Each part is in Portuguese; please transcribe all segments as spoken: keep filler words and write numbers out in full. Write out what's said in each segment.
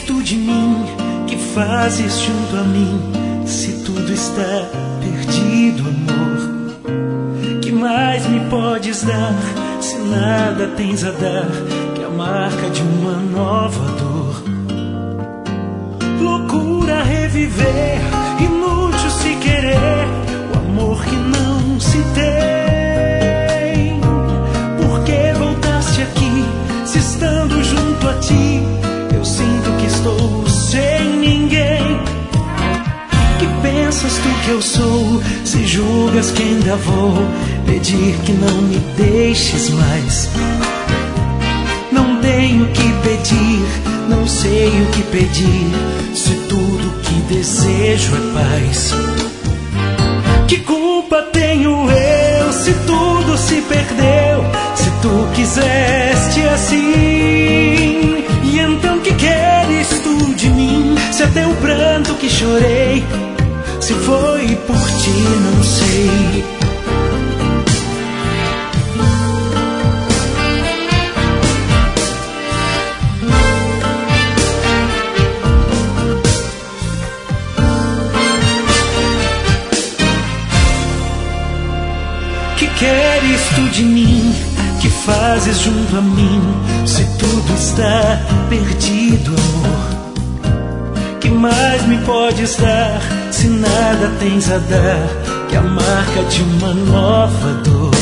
tu de mim? Que fazes junto a mim? Se tudo está perdido, amor, que mais me podes dar? Se nada tens a dar, que a marca de uma nova dor. Loucura reviver, inútil se querer o amor que não se tem. Por que voltaste aqui, se estando junto a ti eu sinto que estou sem ninguém? Que pensas tu que eu sou, se julgas que ainda vou pedir que não me deixes mais? Não tenho que pedir, não sei o que pedir, se tudo que desejo é paz. Que culpa tenho eu, se tudo se perdeu, se tu quiseste assim? E então que queres tu de mim, se até o pranto que chorei, se foi por ti, não sei. Que queres tu de mim? Que fazes junto a mim? Se tudo está perdido, amor, que mais me podes dar? Se nada tens a dar, que a marca de uma nova dor.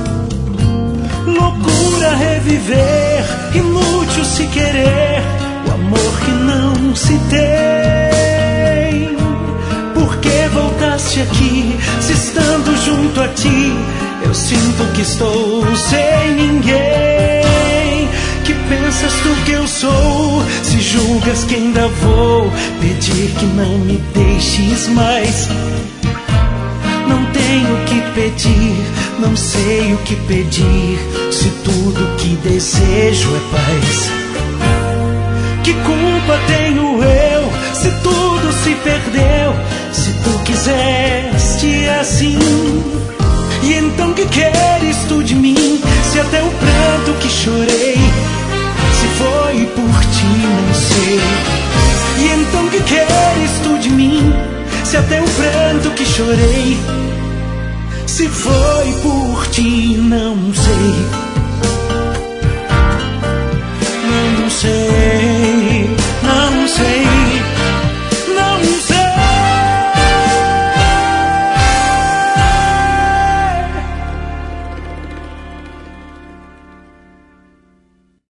Loucura reviver, inútil se querer o amor que não se tem. Por que voltaste aqui, se estando junto a ti eu sinto que estou sem ninguém? Que pensas tu que eu sou, se julgas que ainda vou pedir que não me deixes mais? Não tenho o que pedir, não sei o que pedir, se tudo que desejo é paz. Que culpa tenho eu, se tudo se perdeu, se tu quiseste assim? E então que queres tu de mim, se até o pranto que chorei, se foi por ti, não sei. E então que queres tu de mim, se até o pranto que chorei, se foi por ti, não sei. Não sei.